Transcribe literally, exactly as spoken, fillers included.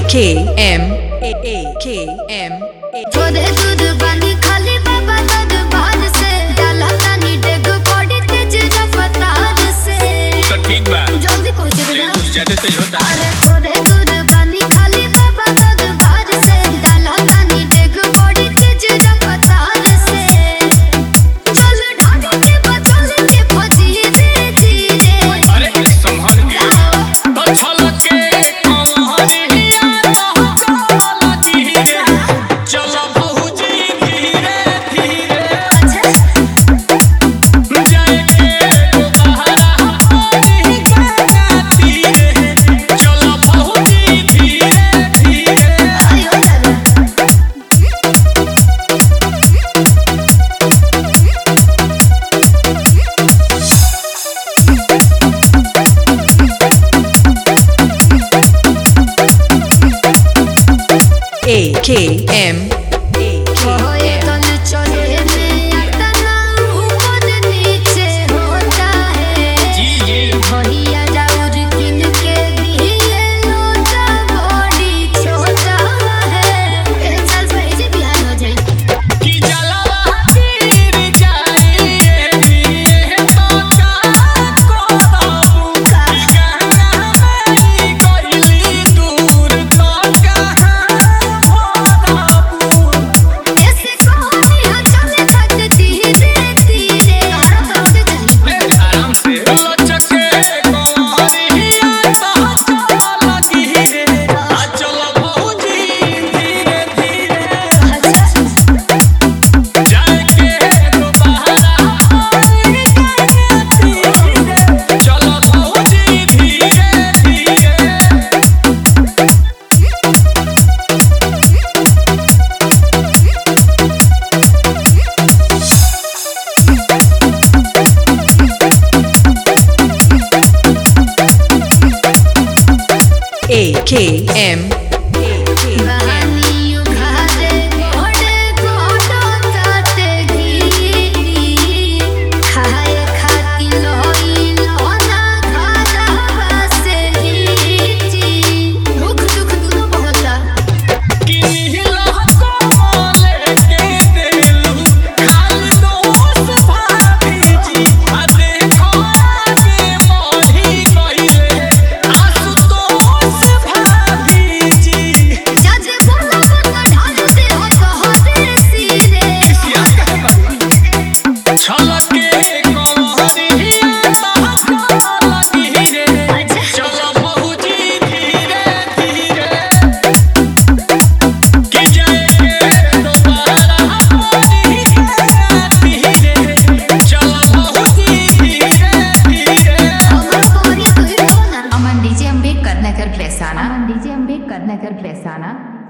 K M A A K M थोड़े दूध पानी खाली बाबा दूध बाहर से डाला तानी डेग बॉडी तेज रफ्तार से तो ठीक बा जल्दी पहुंच ये जा कुछ ज्यादा तेज होता है। अरे थोड़े दूध पानी खाली बाबा दूध बाहर से डाला तानी डेग बॉडी तेज रफ्तार से चल ढाडी के बचल के फजी रे धीरे अरे संभल के तो छलक के कमहरिया तो धीरे चलो बहुजी धीरे धीरे जाए के दोबारा पानी का तीरे चलो बहुजी धीरे धीरे आयो A K M A K ओए M कल चले में अटना ऊपर नीचे होता है जी जी भैया जाऊर किन के दिए लोटा बॉडी छोटा है ए चल भाई जी बिहान हो जाए कि जलवा गिर जाए ये तो का को बाबू कि कहना मेरी कहली दूर तो कहां बाबू ऐसे कहानियां चले तक धीरे धीरे आराम से जाए आराम से लचके कमरिया तो चल गिरे आ चल बहुजी धीरे धीरे जाए के दोबारा पानी का तीरे चल बहुजी धीरे धीरे A K M A K M कहानी उखाड़े घोड़े घोड़ो ताते घी खाए खाती लोई लोना खाजा बसे हीची दुख दुख दुनो बहुता कि नीला कमल के देलू खाली दोस्त भाभी जी आ देखो आगे मोही कइले आसुतोष भाभी जी जज बोला मत ढालते हो कहते सिरे किसिया कहे बाबू छलके कमहरिया तो चल धीरे चलो बहुजी धीरे धीरे कि जाए के दोबारा पानी का तीरे चलो बहुजी धीरे धीरे अमर कोरी कोई रोना अमन डीजे अम्बेडकर नगर फैसाना अमन डीजे अम्बेडकर नगर फैसाना